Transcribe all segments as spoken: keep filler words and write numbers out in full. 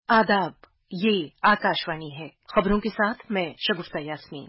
आदाब, ये आकाशवाणी है। खबरों के साथ मैं शगुफ्ता यास्मीन।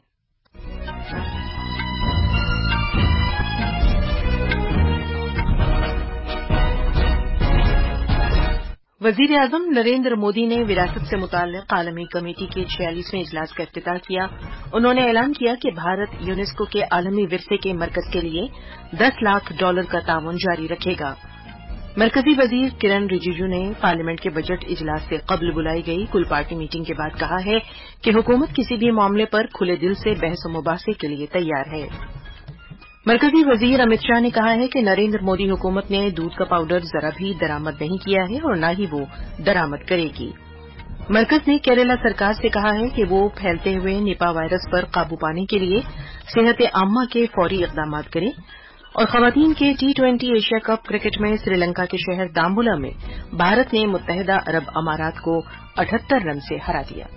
वजीर आजम नरेंद्र मोदी ने विरासत से मुताल्लिक आलमी कमेटी के छियालीसवें इजलास का इफ्तिताह किया। उन्होंने ऐलान किया कि भारत यूनेस्को के आलमी विरसे के मरकज के लिए दस लाख डॉलर का ताउन जारी रखेगा। मरकजी वजीर किरण रिजिजू ने पार्लियामेंट के बजट इजलास से कबल बुलाई गई कुल पार्टी मीटिंग के बाद कहा है कि हुकूमत किसी भी मामले पर खुले दिल से बहस मुबासे के लिए तैयार है। मरकजी वजीर अमित शाह ने कहा है कि नरेंद्र मोदी हुकूमत ने दूध का पाउडर जरा भी दरामद नहीं किया है और न ही वो दरामद करेगी। मरकज ने केरला सरकार से कहा है कि वो फैलते हुए निपा वायरस पर काबू पाने के लिए सेहत आम्मा के फौरी इकदाम करे। और खवातीन के T twenty Asia Cup cricket में श्रीलंका के शहर दाम्बुला में भारत ने मुत्तहिदा अरब अमारात को अठहत्तर रन से हरा दिया।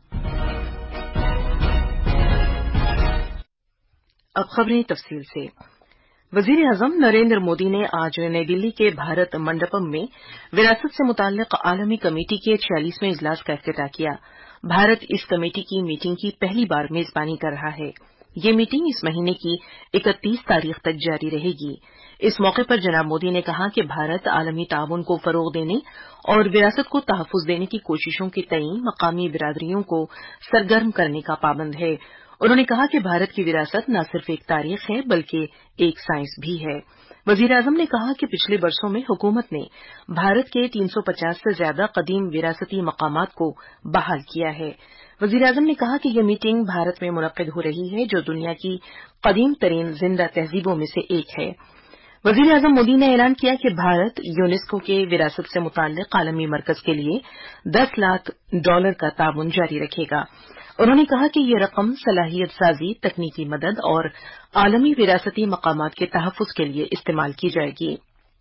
अब खबरें तफसील से। वजीर आजम नरेंद्र मोदी ने आज नई दिल्ली के भारत मंडपम में विरासत से मुताल्लिक आलमी कमेटी के छियालीसवें इजलास का इफ्तिताह किया। भारत इस कमेटी की मीटिंग की पहली बार मेजबानी कर रहा है। ये मीटिंग इस महीने की इकतीस तारीख तक जारी रहेगी। इस मौके पर जनाब मोदी ने कहा कि भारत आलमी ताउन को फरोग देने और विरासत को तहफ्फुज देने की कोशिशों के तई मकामी बिरादरियों को सरगर्म करने का पाबंद है। उन्होंने कहा कि भारत की विरासत न सिर्फ एक तारीख है बल्कि एक साइंस भी है। वजीर आजम ने कहा कि पिछले वर्षों में हुकूमत ने भारत के तीन सौ पचास से ज्यादा कदीम विरासती मकामात को बहाल किया है। वजीर आजम ने कहा कि यह मीटिंग भारत में मुनक्किद हो रही है जो दुनिया की कदीम तरीन जिंदा तहजीबों में से एक है। वजीर आजम मोदी ने ऐलान किया कि भारत यूनेस्को के विरासत से मुताल्लिक आलमी मरकज के लिए दस लाख डॉलर का ताउन जारी रखेगा। उन्होंने कहा कि यह रकम सलाहियत साजी, तकनीकी मदद और आलमी विरासती मकामात के तहफ्फुज के लिए इस्तेमाल की जाएगी।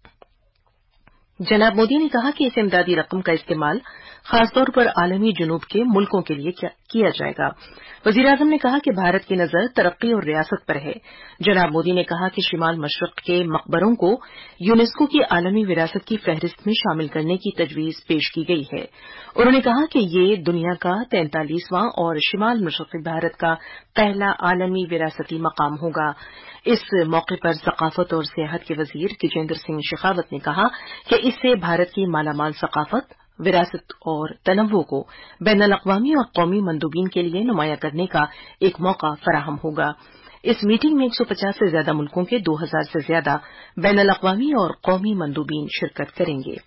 जनाब मोदी ने कहा कि इस इमदादी रकम का इस्तेमाल खासतौर पर आलमी जुनूब के मुल्कों के लिए किया जाएगा। वजीर आजम ने कहा कि भारत की नजर तरक्की और रियासत पर है। जनाब मोदी ने कहा कि शिमाल मशरक के मकबरों को यूनेस्को की आलमी विरासत की फहरिस्त में शामिल करने की तजवीज पेश की गई है। उन्होंने कहा कि ये दुनिया का तैंतालीसवां और शिमाल मशरकी भारत का पहला आलमी विरासती मकाम होगा। इस मौके पर सकाफत और सियाहत के वजीर गजेंद्र सिंह शेखावत ने कहा कि इससे भारत की मालामाल सकाफत, विरासत और तनव्वो को बैनुल-अक़वामी और कौमी मंदूबीन के लिए नुमायां करने का एक मौका फराहम होगा। इस मीटिंग में एक सौ पचास से ज्यादा मुल्कों के दो हजार से ज्यादा बैनुल-अक़वामी और कौमी मंदूबीन शिरकत करेंगे।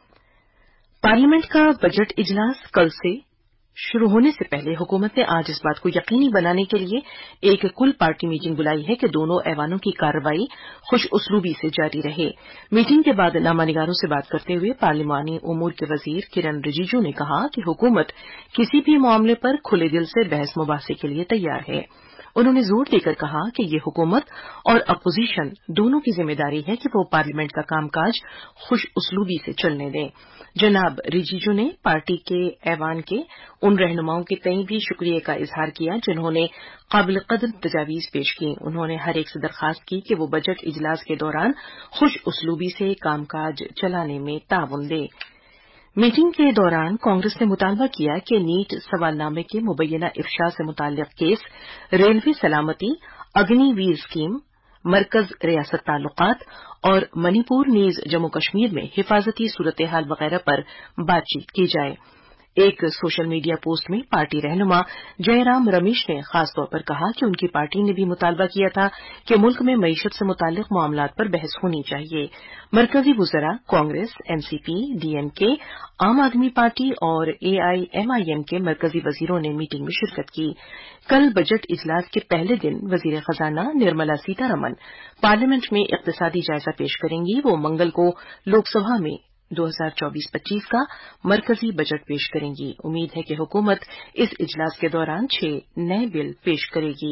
पार्लियामेंट का बजट इजलास कल से शुरू होने से पहले हुकूमत ने आज इस बात को यकीनी बनाने के लिए एक कुल पार्टी मीटिंग बुलाई है कि दोनों ऐवानों की कार्रवाई खुश उसलूबी से जारी रहे। मीटिंग के बाद नामानिगारों से बात करते हुए पार्लिमानी उमूर के वजीर किरण रिजिजू ने कहा कि हुकूमत किसी भी मामले पर खुले दिल से बहस मुबासे के लिए तैयार है। उन्होंने जोर देकर कहा कि ये हुकूमत और अपोजिशन दोनों की जिम्मेदारी है कि वो पार्लियामेंट का कामकाज खुश उसलूबी से चलने दें। जनाब रिजिजू ने पार्टी के ऐवान के उन रहनुमाओं के तई भी शुक्रिया का इजहार किया जिन्होंने काबिल कदर तजावीज पेश की। उन्होंने हर एक से दरखास्त की कि वो बजट इजलास के दौरान खुश उसलूबी से कामकाज चलाने में ताउन दे। मीटिंग के दौरान कांग्रेस ने मुतालबा किया कि नीट सवालनामे के मुबैना इफ्शा से मुताल्लिक केस, रेलवे सलामती, अग्निवीर स्कीम, मरकज रियासत ताल्लुकात और मणिपुर नीज जम्मू कश्मीर में हिफाजती सूरत हाल वगैरह पर बातचीत की जाए। एक सोशल मीडिया पोस्ट में पार्टी रहनुमा जयराम रमेश ने खास तौर पर कहा कि उनकी पार्टी ने भी मुतालबा किया था कि मुल्क में मईशत से मुताल्लिक मामलात पर बहस होनी चाहिए। मरकजी वुज़रा, कांग्रेस, एनसीपी, डीएमके, आम आदमी पार्टी और एआईएमआईएम के मरकजी वजीरों ने मीटिंग में शिरकत की। कल बजट इजलास के पहले दिन वजीर खजाना निर्मला सीतारमण पार्लियामेंट में इक्तिसादी जायजा पेश करेंगी। वो मंगल को लोकसभा में दो हजार चौबीस पच्चीस का मरकजी बजट पेश करेंगी। उम्मीद है कि हुकूमत इस इजलास के दौरान छह नए बिल पेश करेगी।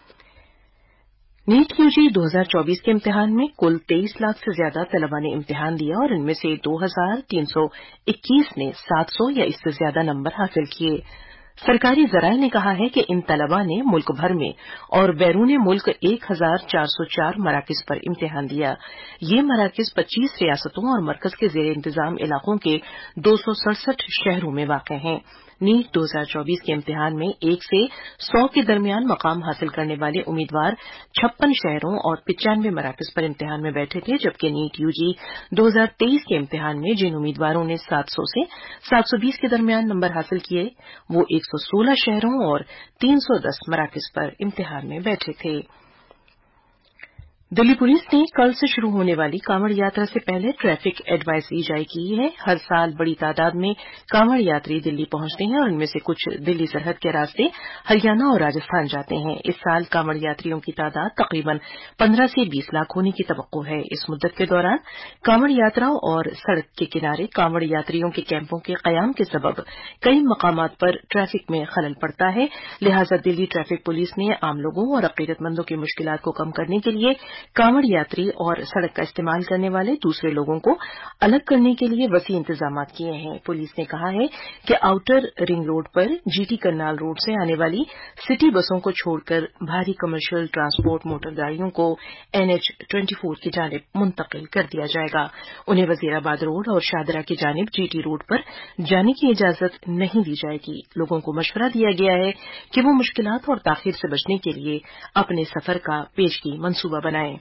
नीट यूजी दो हजार चौबीस के इम्तिहान में कुल तेईस लाख से ज्यादा तलबा ने इम्तिहान दिया और इनमें से दो हजार तीन सौ इक्कीस ने सात सौ या इससे ज्यादा नंबर हासिल किए। सरकारी जराये ने कहा है कि इन तलबा ने मुल्क भर में और बैरून मुल्क एक हजार चार सौ चार मराकिज पर इम्तिहान दिया। ये मराकिज पच्चीस रियासतों और मरकज के जेर इंतजाम इलाकों के दो सौ सड़सठ शहरों में वाक़ हैं। नीट दो हजार चौबीस के इम्तिहान में एक से सौ के दरमियान मकाम हासिल करने वाले उम्मीदवार छप्पन शहरों और पिचानवे मराकज पर इम्तिहान में बैठे थे, जबकि नीट यूजी दो हजार तेईस के इम्तिहान में जिन उम्मीदवारों ने सात सौ से सात सौ बीस के दरमियान नंबर हासिल किए वो एक सौ सोलह शहरों और तीन सौ दस मराकज पर इम्तिहान में बैठे थे। दिल्ली पुलिस ने कल से शुरू होने वाली कांवड़ यात्रा से पहले ट्रैफिक एडवाइजरी जारी की है। हर साल बड़ी तादाद में कांवड़ यात्री दिल्ली पहुंचते हैं और इनमें से कुछ दिल्ली सरहद के रास्ते हरियाणा और राजस्थान जाते हैं। इस साल कांवड़ यात्रियों की तादाद तकरीबन पंद्रह से बीस लाख होने की तवक्को है। इस मुद्दत के दौरान कांवड़ यात्रा और सड़क के किनारे कांवड़ यात्रियों के कैंपों के कयाम के सबब कई मकामात पर ट्रैफिक में खलल पड़ता है। लिहाजा दिल्ली ट्रैफिक पुलिस ने आम लोगों और अकीदतमंदों की मुश्किलात को कम करने के लिए कांवड़ यात्री और सड़क का इस्तेमाल करने वाले दूसरे लोगों को अलग करने के लिए वसी इंतजाम किए हैं। पुलिस ने कहा है कि आउटर रिंग रोड पर जीटी करनाल रोड से आने वाली सिटी बसों को छोड़कर भारी कमर्शियल ट्रांसपोर्ट मोटर गाड़ियों को एनएच चौबीस की जानिब मुंतकिल कर दिया जाएगा। उन्हें वजीराबाद रोड और शादरा की जानिब जीटी रोड पर जाने की इजाजत नहीं दी जाएगी। लोगों को मशवरा दिया गया है कि वो मुश्किलात और ताखीर से बचने के लिए अपने सफर का पेशगी मंसूबा बनाएं।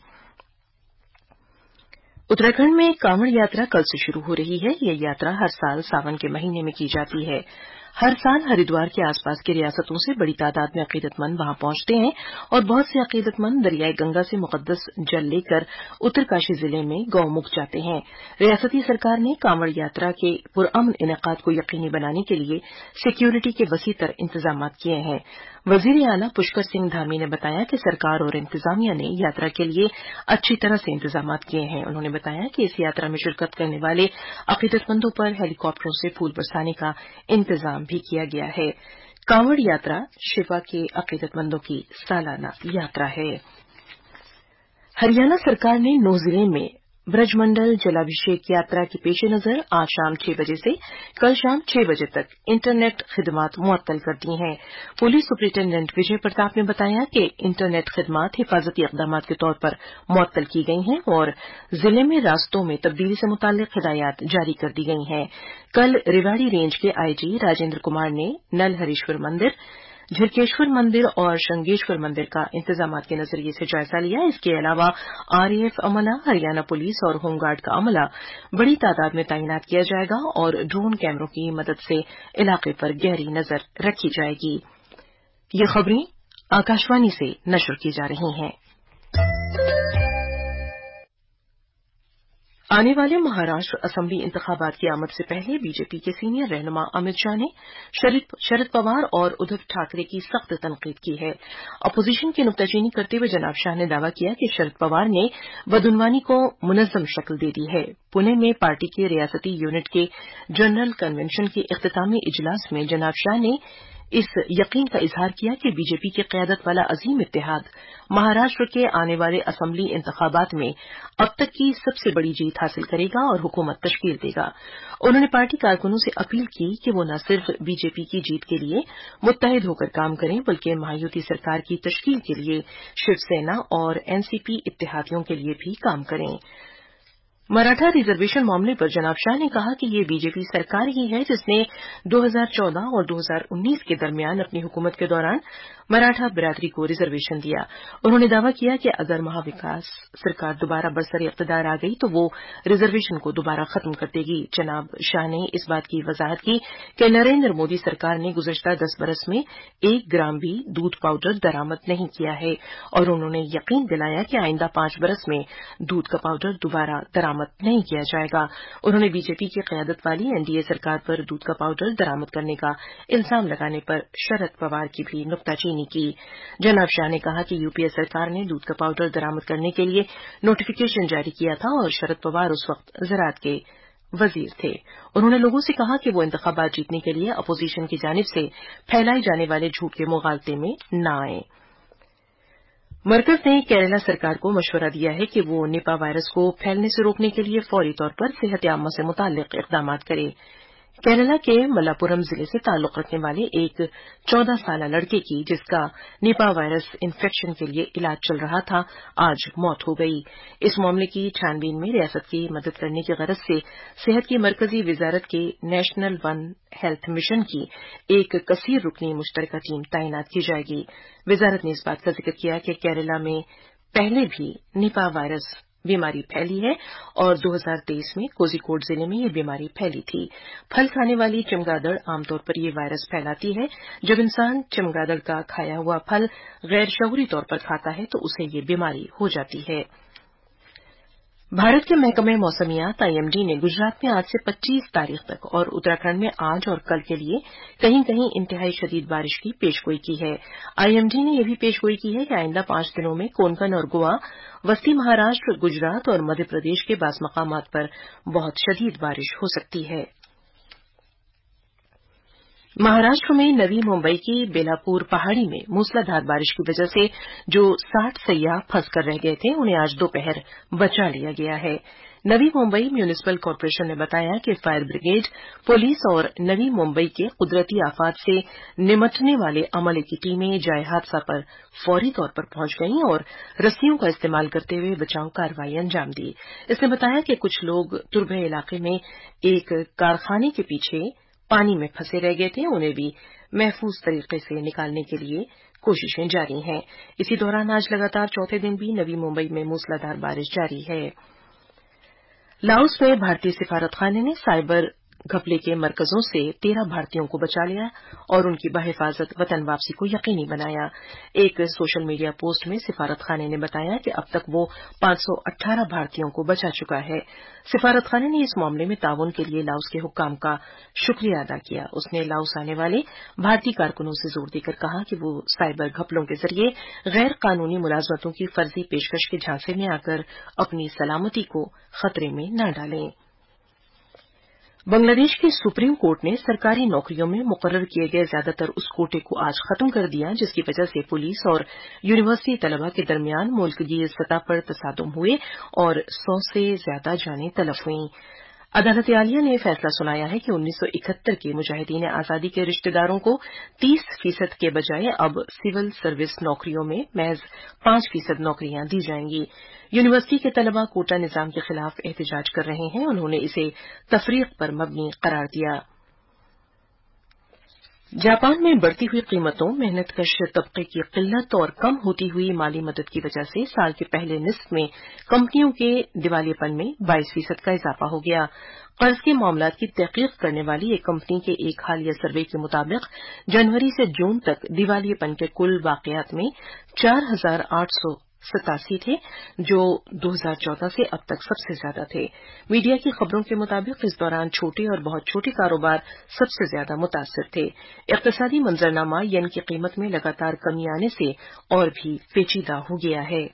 उत्तराखंड में कांवड़ यात्रा कल से शुरू हो रही है। यह यात्रा हर साल सावन के महीने में की जाती है। हर साल हरिद्वार के आसपास की रियासतों से बड़ी तादाद में अकीदतमंद वहां पहुंचते हैं और बहुत से अकीदतमंद दरियाए गंगा से मुकद्दस जल लेकर उत्तरकाशी जिले में गौमुख जाते हैं। रियासती सरकार ने कांवड़ यात्रा के पुरअमन इनेकाद को यकीनी बनाने के लिए सिक्योरिटी के वसी तर इंतजाम किए हैं। वजीर आला पुष्कर सिंह धामी ने बताया कि सरकार और इंतजामिया ने यात्रा के लिए अच्छी तरह से इंतजाम किए हैं। उन्होंने बताया कि इस यात्रा में शिरकत करने वाले अकीदतमंदों पर हेलीकॉप्टरों से फूल बरसाने का इंतजाम भी किया गया है। कांवड़ यात्रा शिवा के अकीदतमंदों की सालाना यात्रा है। हरियाणा सरकार ने नौ जिले में ब्रजमंडल जलाभिषेक यात्रा के पेश नजर आज शाम छह बजे से कल शाम छह बजे तक इंटरनेट खिदमात मुअत्तल कर दी हैं। पुलिस सुपरिटेंडेंट विजय प्रताप ने बताया कि इंटरनेट खिदमात हिफाजती इकदाम के तौर पर मुअत्तल की गई हैं और जिले में रास्तों में तब्दीली से मुताल्लिक हिदायत जारी कर दी गई हैं। कल रेवाड़ी रेंज के आईजी राजेंद्र कुमार ने नलहरीश्वर मंदिर, झिरकेश्वर मंदिर और शंगेश्वर मंदिर का इंतजामात के नजरिए से जायजा लिया। इसके अलावा आरएएफ अमला, हरियाणा पुलिस और होमगार्ड का अमला बड़ी तादाद में तैनात किया जाएगा और ड्रोन कैमरों की मदद से इलाके पर गहरी नजर रखी जाएगी। ये खबरें आकाशवाणी से नशर की जा रही हैं। आने वाले महाराष्ट्र असेंबली इंतखाबात की आमद से पहले बीजेपी के सीनियर रहनुमा अमित शाह ने शरद पवार और उद्धव ठाकरे की सख्त तनकीद की है। अपोजिशन की नुक्ताचीनी करते हुए जनाब शाह ने दावा किया कि शरद पवार ने बदउनवानी को मुनज़्ज़म शक्ल दे दी है। पुणे में पार्टी के रियासती यूनिट के जनरल कन्वेंशन के इख्तितामी इजलास में जनाब शाह ने इस यकीन का इजहार किया कि बीजेपी की क़यादत वाला अजीम इत्तेहाद महाराष्ट्र के आने वाले असेंबली इंतखाबात में अब तक की सबसे बड़ी जीत हासिल करेगा और हुकूमत तश्कील देगा। उन्होंने पार्टी कारकुनों से अपील की कि वो न सिर्फ बीजेपी की जीत के लिए मुत्तहिद होकर काम करें बल्कि महायुति सरकार की तश्कील के लिए शिवसेना और एनसीपी इत्तेहादियों के लिए भी काम करें। मराठा रिजर्वेशन मामले पर जनाब शाह ने कहा कि ये बीजेपी सरकार ही है जिसने दो हज़ार चौदह और दो हज़ार उन्नीस के दरमियान अपनी हुकूमत के दौरान मराठा बिरादरी को रिजर्वेशन दिया। उन्होंने दावा किया कि अगर महाविकास सरकार दोबारा बरसर इख्तिदार आ गई तो वो रिजर्वेशन को दोबारा खत्म कर देगी। जनाब शाह ने इस बात की वजाहत की कि नरेंद्र मोदी सरकार ने गुज़श्ता दस बरस में एक ग्राम भी दूध पाउडर दरामद नहीं किया है और उन्होंने यकीन दिलाया कि आइंदा पांच बरस में दूध का पाउडर दोबारा दरामद नहीं किया जाएगा। उन्होंने बीजेपी की क़यादत वाली एनडीए सरकार पर दूध का पाउडर दरामद करने का इल्जाम लगाने पर शरद पवार की भी नुक्ताचीनी की। जनाब शाह ने कहा कि यूपीए सरकार ने दूध का पाउडर दरामद करने के लिए नोटिफिकेशन जारी किया था और शरद पवार उस वक्त ज़राअत के वजीर थे। उन्होंने लोगों से कहा कि वो इंतखाबात जीतने के लिए अपोजिशन की जानिब से फैलाए जाने वाले झूठ के मुगालते में न आएं। मरकज ने केरला सरकार को मशवरा दिया है कि वो निपा वायरस को फैलने से रोकने के लिए फौरी तौर पर सेहत आम्मा से मुताल्लिक इक़दाम करे। केरला के मल्लापुरम जिले से ताल्लुक रखने वाले एक चौदह साल लड़के की, जिसका निपा वायरस इन्फेक्शन के लिए इलाज चल रहा था, आज मौत हो गई। इस मामले की छानबीन में रियासत की मदद करने की गरज से सेहत की मरकजी वजारत के नेशनल वन हेल्थ मिशन की एक कसीर रुकनी मुश्तरका टीम तैनात की जाएगी। वजारत ने इस बात का जिक्र किया कि केरला में पहले भी निपा वायरस बीमारी फैली है और दो हज़ार तेईस में कोझिकोड जिले में ये बीमारी फैली थी। फल खाने वाली चमगादड़ आमतौर पर ये वायरस फैलाती है। जब इंसान चमगादड़ का खाया हुआ फल गैर शऊरी तौर पर खाता है तो उसे ये बीमारी हो जाती है। भारत के महकमे मौसमियात आईएमडी ने गुजरात में आज से पच्चीस तारीख तक और उत्तराखंड में आज और कल के लिए कहीं कहीं इंतहाई शदीद बारिश की पेशगोई की है। आईएमडी ने यह भी पेशगोई की है कि आइंदा पांच दिनों में कोंकण और गोवा, वस्ती महाराष्ट्र, गुजरात और मध्य प्रदेश के बास मकामात पर बहुत शदीद बारिश हो सकती है। महाराष्ट्र में नवी मुंबई की बेलापुर पहाड़ी में मूसलाधार बारिश की वजह से जो साठ सैयाह फंसकर रह गए थे, उन्हें आज दोपहर बचा लिया गया है। नवी मुंबई म्यूनिसिपल कॉर्पोरेशन ने बताया कि फायर ब्रिगेड, पुलिस और नवी मुंबई के कुदरती आफात से निमटने वाले अमले की टीमें जाए हादसा पर फौरी तौर पर पहुंच गईं और रस्सियों का इस्तेमाल करते हुए बचाव कार्रवाई अंजाम दी। इसने बताया कि कुछ लोग तुरबे इलाके में एक कारखाने के पीछे पानी में फंसे रह गए थे, उन्हें भी महफूज तरीके से निकालने के लिए कोशिशें जारी हैं। इसी दौरान आज लगातार चौथे दिन भी नवी मुंबई में मूसलाधार बारिश जारी है। लाओस में भारतीय सिफारतखाने ने साइबर घपले के मरकजों से तेरह भारतीयों को बचा लिया और उनकी बहिफाजत वतन वापसी को यकीनी बनाया। एक सोशल मीडिया पोस्ट में सिफारतखाने ने बताया कि अब तक वो पांच सौ अठारह भारतीयों को बचा चुका है। सिफारतखाने ने इस मामले में ताउन के लिए लाओस के हुक्काम का शुक्रिया अदा किया। उसने लाओस आने वाले भारतीय कारकुनों से जोर देकर कहा कि वो साइबर घपलों के जरिए गैर कानूनी मुलाजमतों की फर्जी पेशकश के झांसे में आकर अपनी सलामती को खतरे में न डालें। बांग्लादेश की सुप्रीम कोर्ट ने सरकारी नौकरियों में मुकर्रर किए गए ज्यादातर उस कोटे को आज खत्म कर दिया जिसकी वजह से पुलिस और यूनिवर्सिटी तलबा के दरमियान मुल्की सतह पर तसादुम हुए और सौ से ज्यादा जानें तलफ हुईं। अदालत आलिया ने फैसला सुनाया है कि उन्नीस सौ इकहत्तर के मुजाहिदीन आजादी के रिश्तेदारों को तीस फीसद के बजाय अब सिविल सर्विस नौकरियों में महज पांच फीसद नौकरियां दी जाएंगी। यूनिवर्सिटी के तलबा कोटा निजाम के खिलाफ एहतजाज कर रहे हैं। उन्होंने इसे तफरीक पर मबनी करार दिया। जापान में बढ़ती हुई कीमतों, मेहनतकश तबके की किल्लत और कम होती हुई माली मदद की वजह से साल के पहले निस्फ में कंपनियों के दिवालियेपन में बाईस फीसद का इजाफा हो गया। कर्ज के मामलात की तहकीक करने वाली एक कंपनी के एक हालिया सर्वे के मुताबिक जनवरी से जून तक दिवालियेपन के कुल वाकयात में चार हजार आठ सौ सतासी थे, जो दो हज़ार चौदह से अब तक सबसे ज्यादा थे। मीडिया की खबरों के मुताबिक इस दौरान छोटे और बहुत छोटे कारोबार सबसे ज्यादा मुतासर थे। इक्तिसादी मंजरनामा येन की कीमत में लगातार कमी आने से और भी पेचीदा हो गया है।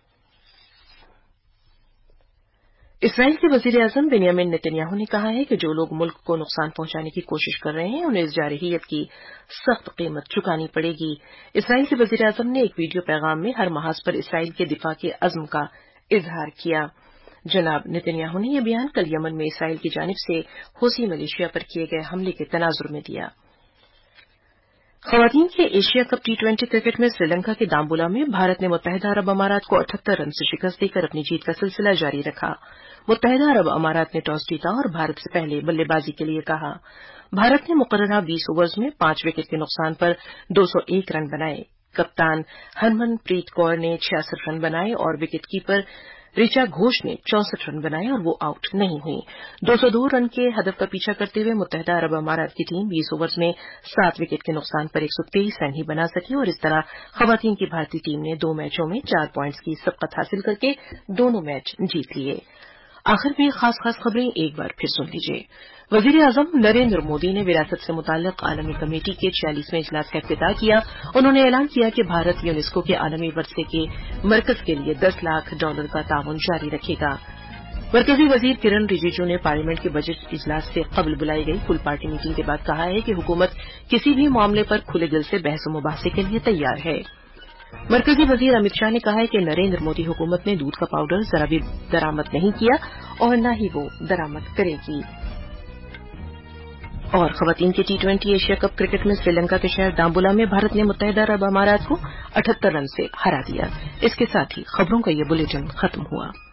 इसराइल के वजीर आजम बेंयामिन नेतन्याहू ने कहा है कि जो लोग मुल्क को नुकसान पहुंचाने की कोशिश कर रहे हैं उन्हें इस जारहियत की सख्त कीमत चुकानी पड़ेगी। इसराइल के वजीर आजम ने एक वीडियो पैगाम में हर महाज पर इसराइल के दिफा के अज़्म का इजहार किया। जनाब नेतन्याहू ने यह बयान कल यमन में इसराइल की जानिब से हूसी मिलिशिया पर किए गए हमले के तनाजुर में दिया। खवातीन के Asia Cup T twenty cricket में श्रीलंका के दाम्बुला में भारत ने मुत्तहिदा अरब अमारात को अठहत्तर रन से शिकस्त देकर अपनी जीत का सिलसिला जारी रखा। मुत्तहिदा अरब अमारात ने टॉस जीता और भारत से पहले बल्लेबाजी के लिए कहा। भारत ने मुकर्ररा बीस ओवर्स में पांच विकेट के नुकसान पर दो सौ एक रन बनाए। कप्तान हरमनप्रीत कौर ने छियासठ रन बनाए और विकेट कीपर ऋचा घोष ने चौसठ रन बनाए और वो आउट नहीं हुई। दो सौ दो रन के हदफ का पीछा करते हुए मुत्तहिदा अरब अमारात की टीम बीस ओवर्स में सात विकेट के नुकसान पर एक सौ तेईस रन ही बना सकी और इस तरह खवातीन की भारतीय टीम ने दो मैचों में चार पॉइंट्स की सबकत हासिल करके दोनों मैच जीत लिए। आखिर में खास खास खबरें एक बार फिर सुन लीजिए। वजीर आजम नरेंद्र मोदी ने विरासत से मुताल्लिक आलमी कमेटी के छियालीसवें इजलास का इफ्तिताह किया। उन्होंने ऐलान किया कि भारत यूनेस्को के आलमी वर्से के मरकज के लिए दस लाख डॉलर का ताउन जारी रखेगा। मरकजी वजीर किरण रिजिजू ने पार्लियामेंट के बजट इजलास से कबल बुलाई गई फुल पार्टी मीटिंग के बाद कहा है कि हुकूमत किसी भी मामले पर खुले दिल से बहस मुबाहसे के लिए तैयार है। मरकजी वजीर अमित शाह ने कहा है कि नरेंद्र मोदी हुकूमत ने दूध का पाउडर जरा भी दरामद नहीं किया और न ही वो दरामद करेगी। اور خواتین کے T twenty Asia Cup cricket میں سری لنکا کے شہر دامبولا میں بھارت نے متحدہ عرب امارات کو اٹھہتر رن سے ہرا دیا. اس کے ساتھ ہی خبروں کا یہ بلیٹن ختم ہوا.